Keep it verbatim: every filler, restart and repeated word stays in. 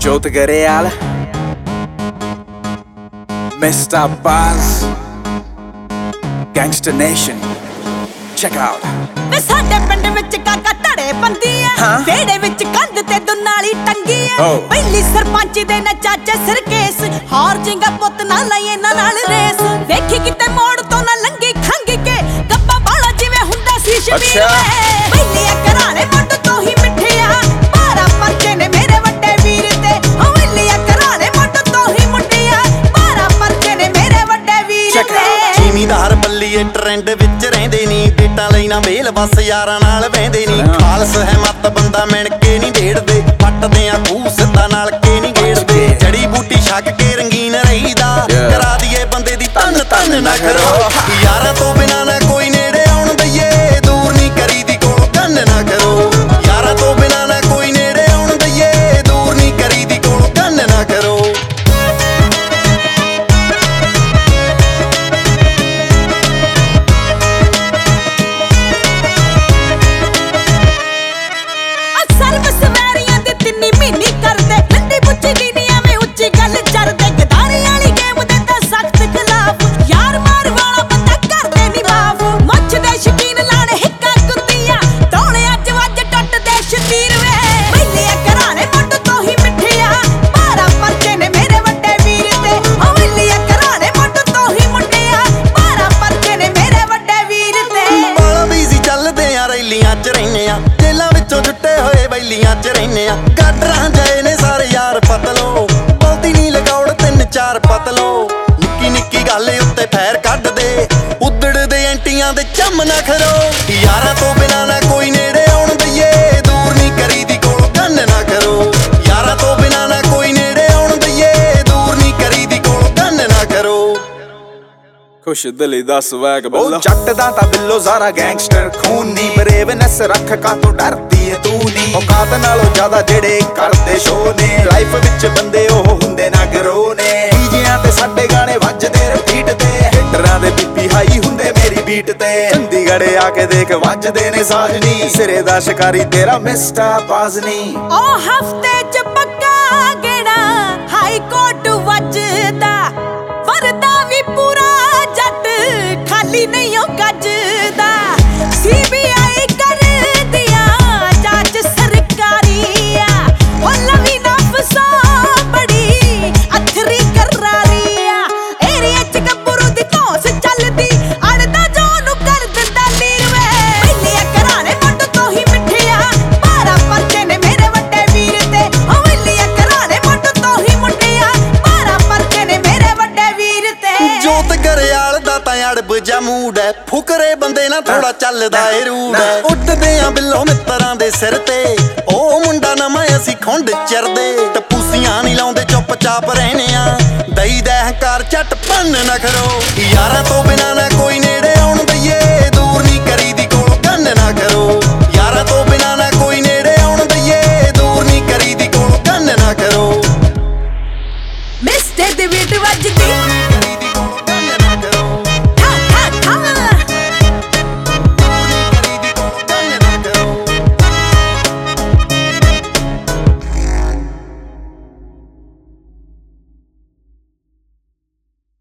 Jota Gareal, Mister Buzz, Gangsta Nation, check out. ਵੇ ਸਾਡੇ ਪਿੰਡ ਵਿੱਚ ਕਾਕਾ ਧੜੇ ਬੰਦੀ ਐ, ਵਿਹੜੇ ਵਿੱਚ ਕੰਧ ਤੇ ਦੁਨਾਲੀ ਟੰਗੀ ਐ। ਪਹਿਲੀ ਸਰਪੰਚ ਦੇ ਨਾ ਚਾਚੇ ਸਿਰ ਕੇਸ, ਹਾਰ ਜਿੰਗਾ ਪੁੱਤ ਨਾ ਲਈ ਇਹਨਾਂ ਨਾਲ ਰੇਸ। ਵੇਖੀ ਕਿਤੇ ਮੋੜ ਤੋਂ ਨਾ ਲੰਗੀ ਖੰਗ ਕੇ, ਗੱਬਾ ਬਾਲਾ ਜਿਵੇਂ ਹੁੰਦਾ ਸੀ ਸ਼ਬੀਰ ਵੇ। ਪਹਿਲੀ ਘਰਾਣੇ ਮੁੱਢ ਤੋਂ ਹੀ ਮਿੱਠਿਆ, ਬਾਰਾਂ ਪਰਚੇ ਨੇ ਮੇਰੇ ਵੱਡੇ ਵੀਰ ਤੇ। ਹੋ ਪਹਿਲੀ ਘਰਾਣੇ ਮੁੱਢ ਤੋਂ ਹੀ ਮੁੰਡਿਆ, ਬਾਰਾਂ ਪਰਚੇ ਨੇ ਮੇਰੇ ਵੱਡੇ ਵੀਰ ਤੇ। ਜ਼ਿਮੀਂਦਾਰ ਬੱਲੀਏ ਟ੍ਰੈਂਡ ਵਿੱਚ ਰਹਿੰਦੇ ਨੀ, ਡੇਟਾਂ ਲਈ ਨਾ ਵੇਲ ਬਸ ਯਾਰਾਂ ਨਾਲ ਵਹਿੰਦੇ ਨੀ। ਖਾਲਸ ਹੈ ਮੱਤ ਬੰਦਾ ਮਿਣ ਕੇ ਨੀ ਢੇੜਦੇ, ਪੱਟਦੇ ਆ ਖੂਹ ਸਿੱਧਾ ਨਾਲ ਕੇ ਨੀ ਗੇੜਦੇ। ਜੜੀ ਬੂਟੀ ਛੱਕ ਕੇ ਰੰਗੀਨ ਰਹੀਦਾ, ਕਰਾ ਦੀਏ ਬੰਦੇ ਦੀ ਤਨ ਤਨ ਨਾ ਕਰੋ। ਯਾਰਾਂ ਤੋਂ ਬਿਨਾਂ ਨਾ ਕੋਈ ਨੇੜੇ ਆਉਣ ਦਈਏ, ਦੂਰ ਨੀ ਕਰੀਦੀ ਕੋਲ ਕੰਨ ਨਾ ਕਰੋ। ਯਾਰਾਂ ਤੋਂ ਬਿਨਾਂ ਨਾ ਕੋਈ ਨੇੜੇ ਆਉਣ ਦਈਏ, ਦੂਰ ਨੀ ਕਰੀਦੀ ਕੋਲ ਕੰਨ ਨਾ ਕਰੋ। ਜੇਲਾਂ ਵਿੱਚੋਂ ਛੁੱਟੇ ਹੋਏ ਬੈਲੀਆਂ ਚ ਰਹਿੰਨੇ ਆ, ਗਾਡਰਾਂ ਜਾਏ ਨੇ ਸਾਰੇ ਯਾਰ ਪਤਲੋ। ਬਹੁਤੀ ਨੀ ਲਗਾਉੜ ਤਿੰਨ ਚਾਰ ਪਤਲੋ, ਨਿੱਕੀ ਨਿੱਕੀ ਗੱਲ ਉੱਤੇ ਫੈਰ ਕੱਢਦੇ, ਉਦੜਦੇ ਐਂਟੀਆਂ ਦੇ ਚੰਮ ਨਾ ਖਰੋ। ਯਾਰਾਂ ਤੋਂ ਬਿਨਾਂ ਨਾ ਕੋਈ ਨੇੜੇ ਆਉਣ ਦਈਏ, ਦੂਰ ਨੀ ਕਰੀਦੀ ਕੋਲ ਕੰਨ ਨਾ ਕਰੋ। ਯਾਰਾਂ ਤੋਂ ਬਿਨਾਂ ਨਾ ਕੋਈ ਨੇੜੇ ਆਉਣ ਦਈਏ, ਦੂਰ ਨੀ ਕਰੀਦੀ ਕੋਲ ਕੰਨ ਨਾ ਕਰੋ। ਖੁਸ਼ ਦਿਲੀ ਦਾ ਸਵੈਗ ਬੱਲਾ, ਜੱਟ ਦਾ ਤਾਂ ਬਿੱਲੋ ਜ਼ਾਰਾ ਗੈਂਗਸਟਰ ਖੂਨ ਨੀ। ਬਰੇਵਨੈਸ ਰੱਖ ਕਾ ਤੋਂ ਡਰਦੀ ਏ ਤੂੰ ਨੀ, ਔਕਾਤ ਨਾਲੋਂ ਜ਼ਿਆਦਾ ਜਿਹੜੇ ਕਰਦੇ ਸ਼ੋ ਨੇ। ਲਾਈਫ ਵਿੱਚ ਬੰਦੇ ਉਹ ਹੁੰਦੇ ਨਾ ਗਰੋ ਨੇ, ਡੀਜਿਆਂ ਤੇ ਸਾਡੇ ਗਾਣੇ ਵੱਜਦੇ ਰਿਪੀਟ ਤੇ। ਹਿੱਟਰਾਂ ਦੇ ਬੀਪੀ ਹਾਈ ਹੁੰਦੇ ਮੇਰੀ ਬੀਟ ਤੇ। ਚੰਡੀਗੜ੍ਹ ਆ ਕੇ ਦੇਖ ਵੱਜਦੇ ਨੇ ਸਾਜਨੀ, ਸਿਰੇ ਦਾ ਸ਼ਿਕਾਰੀ ਤੇਰਾ ਮਿਸਟਰ ਬਜ਼ ਨੀ। ਉਹ ਹਫਤੇ ਚ ਪੱਕਾ ਗੇੜਾ ਹਾਈ ਕੋਰਟ ਵੱਜਦਾ, ਵਰਦਾ ਵੀ ਪੂਰਾ ਜੱਟ ਖਾਲੀ ਨਹੀਂ ਉਹ ਗੱਜਦਾ। ਸੀ ਬੀ ਆਈ ਕਰ ਦਿਆ ਜਾਂਚ ਸਰਕਾਰੀ ਆ, ਉਹ ਲਵੀ ਨਾ ਫਸਾ ਬੜੀ ਅਥਰੀ ਕਰਾਰੀ ਆ। ਏਰੀਏ ਚ ਗੱਭਰੂ ਦੀ ਧੌਂਸ ਚੱਲਦੀ, ਅੜਦਾ ਜੋ ਨੂੰ ਕਰ ਦਿੰਦਾ ਲੀਰ ਵੇ। ਪਹਿਲੀ ਘਰਾਣੇ ਮੁੱਢ ਤੋਂ ਹੀ ਮਿੱਠਿਆ, ਬਾਰਾਂ ਪਰਚੇ ਨੇ ਮੇਰੇ ਵੱਡੇ ਵੀਰ ਤੇ। ਉਹ ਪਹਿਲੀ ਘਰਾਣੇ ਮੁੱਢ ਤੋਂ ਹੀ ਮੁੰਡਿਆ, ਬਾਰਾਂ ਪਰਚੇ ਨੇ ਮੇਰੇ ਵੱਡੇ ਵੀਰ ਤੇ। ਜੋਤ ਗਰੇਵਾਲ ਦਾ ਤਾਂ ਅੜਬ ਜਾ ਮੂਡ ਐ, ਫੁਕਰੇ ਬੰਦੇ ਨਾ ਥੋੜਾ ਚੱਲਦਾ ਏ ਰੂਡ ਐ। ਉੱਡਦੇ ਆ ਬਿੱਲੋ ਮਿੱਤਰਾਂ ਦੇ ਸਿਰ ਤੇ, ਉਹ ਮੁੰਡਾ ਨਵਾਂ ਅਸੀਂ ਖੁੰਡ ਚਰਦੇ। ਟਪੂਸੀਆਂ ਨੀ ਲਾਉਂਦੇ ਚੁੱਪ ਚਾਪ ਰਹਿਨੇ ਆ, ਦਈ ਦਾ ਹੰਕਾਰ ਝੱਟ ਭੰਨ ਨਾ ਕਰੋ। ਯਾਰਾਂ ਤੋਂ ਬਿਨਾਂ ਨਾ ਕੋਈ ਨੇ